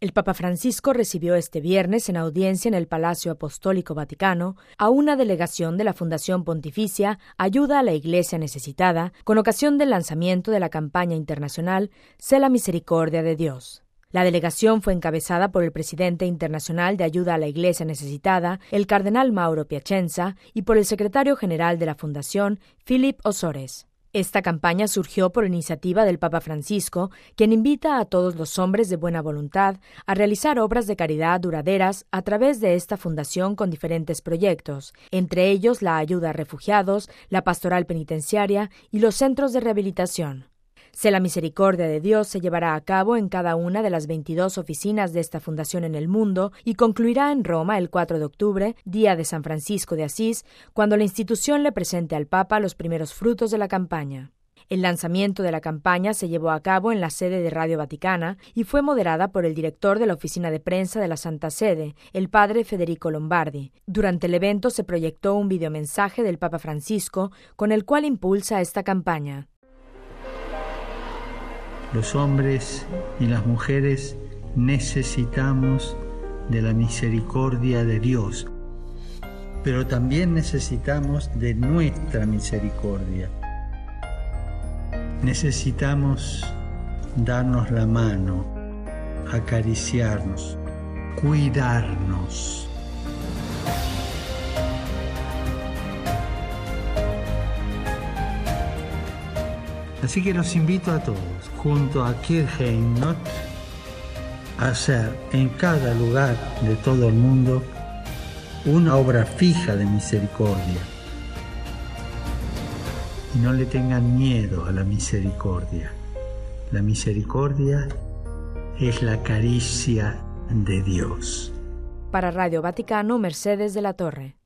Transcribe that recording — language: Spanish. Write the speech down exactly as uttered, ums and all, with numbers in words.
El Papa Francisco recibió este viernes en audiencia en el Palacio Apostólico Vaticano a una delegación de la Fundación Pontificia Ayuda a la Iglesia Necesitada con ocasión del lanzamiento de la campaña internacional Sé la Misericordia de Dios. La delegación fue encabezada por el presidente internacional de Ayuda a la Iglesia Necesitada, el cardenal Mauro Piacenza, y por el secretario general de la Fundación, Philip Osores. Esta campaña surgió por iniciativa del Papa Francisco, quien invita a todos los hombres de buena voluntad a realizar obras de caridad duraderas a través de esta fundación con diferentes proyectos, entre ellos la ayuda a refugiados, la pastoral penitenciaria y los centros de rehabilitación. Sé la Misericordia de Dios se llevará a cabo en cada una de las veintidós oficinas de esta fundación en el mundo y concluirá en Roma el cuatro de octubre, día de San Francisco de Asís, cuando la institución le presente al Papa los primeros frutos de la campaña. El lanzamiento de la campaña se llevó a cabo en la sede de Radio Vaticana y fue moderada por el director de la oficina de prensa de la Santa Sede, el padre Federico Lombardi. Durante el evento se proyectó un videomensaje del Papa Francisco con el cual impulsa esta campaña. Los hombres y las mujeres necesitamos de la misericordia de Dios, pero también necesitamos de nuestra misericordia. Necesitamos darnos la mano, acariciarnos, cuidarnos. Así que los invito a todos, junto a Kirchheinrott, a hacer en cada lugar de todo el mundo una obra fija de misericordia. Y no le tengan miedo a la misericordia. La misericordia es la caricia de Dios. Para Radio Vaticano, Mercedes de la Torre.